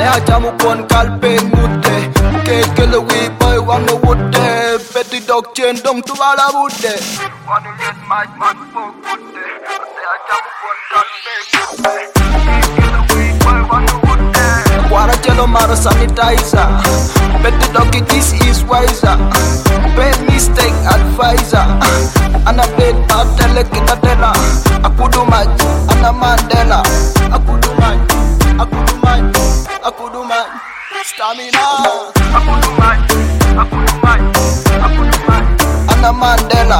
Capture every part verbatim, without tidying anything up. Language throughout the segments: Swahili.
Atea jamu kon kalpe ngute Kekele we boy wango wote Betty dog chain dong tu wala wote Wanu let my man po wote Atea jamu kon kalpe ngute Kekele we boy wango wote Kwara chelo maro sanitizer Betty dog this is wiser Bad mistake advisor Ana bed patele kita tela Aku do maj, ana Mandela Aku do maj, aku do maj, aku do maj Stamina Aku do maj, aku do maj, aku do maj Ana Mandela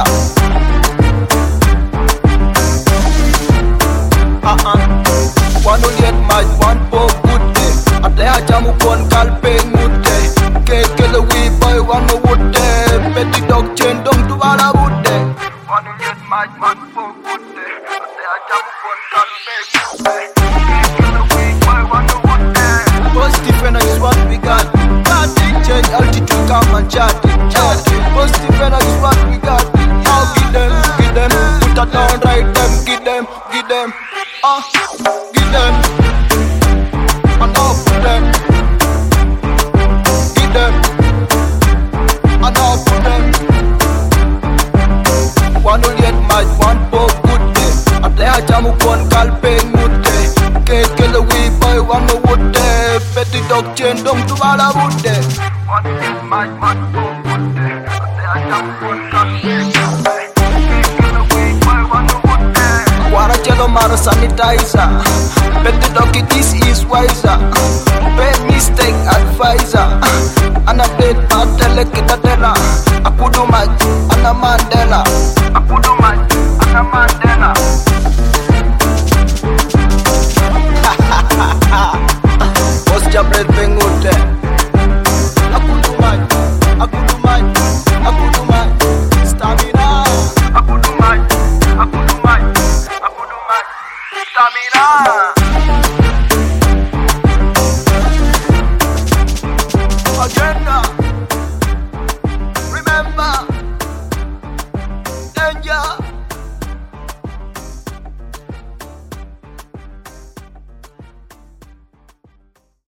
Uh-uh Wanu liet maj, wan po good day Atea jamu kon kalpe ngute Kekele we boy wanu wote Betty dog chain dong tu wala wote Wanu liet maj, wan po good day Atea jamu kon kalpe ngute Kekele we boy wanu wote What's different is what we got Party change altitude come and chat What's different is what we got Now give them, give them Put that down right them, give them, give them Ah, give them And up with them Give them And up with them One only at my one po good day Atea jamu kon kalpe ngute Kekele we boy wango wote Betty dog chain dong tu wala wote One only at my one po good day Atea jamu kon kalpe ngute Kekele we boy wango wote Kwara chelo maro sanitizer Betty dog this is wiser Bad mistake advisor Ana bed patele kita